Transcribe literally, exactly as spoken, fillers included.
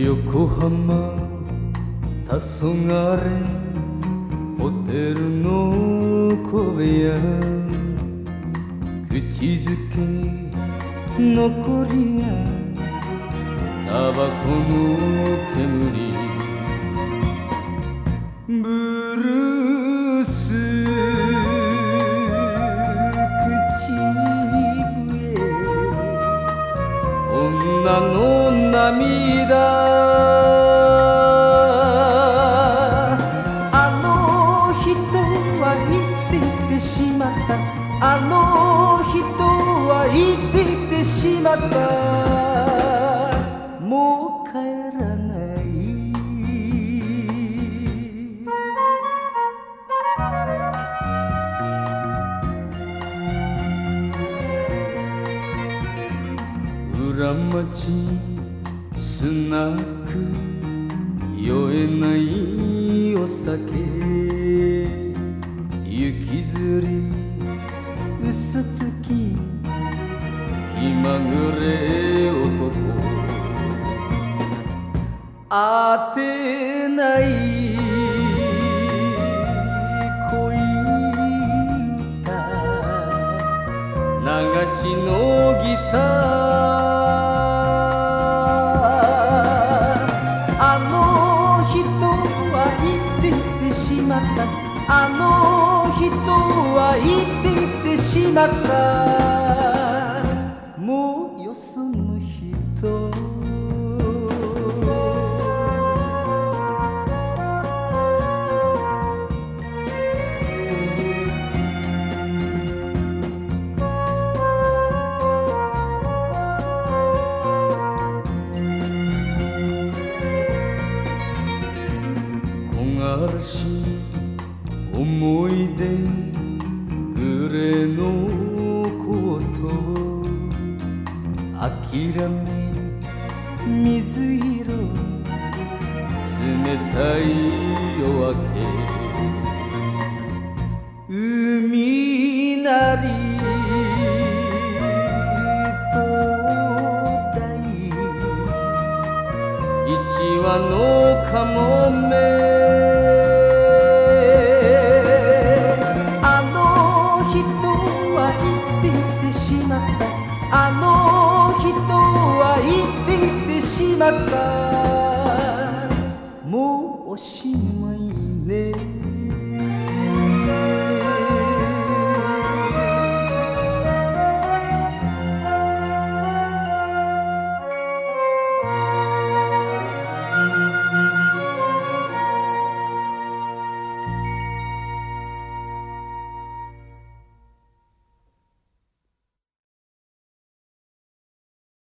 横浜黄昏ホテルの小部屋口づけ残りがタバコの煙ブルース口笛女の涙しまったあの人は言っていてしまったもう帰らない裏町スナック酔えないお酒雪吊り嘘つき気まぐれ男当てない恋歌流しのギターあの人は言っていてしまったあの人は言っていてしまったもうよその人木枯らし思い出グレーのコート諦め水色冷たい夜明け海なり灯台一羽のカモメあの人は言っていてしまったもうおしまい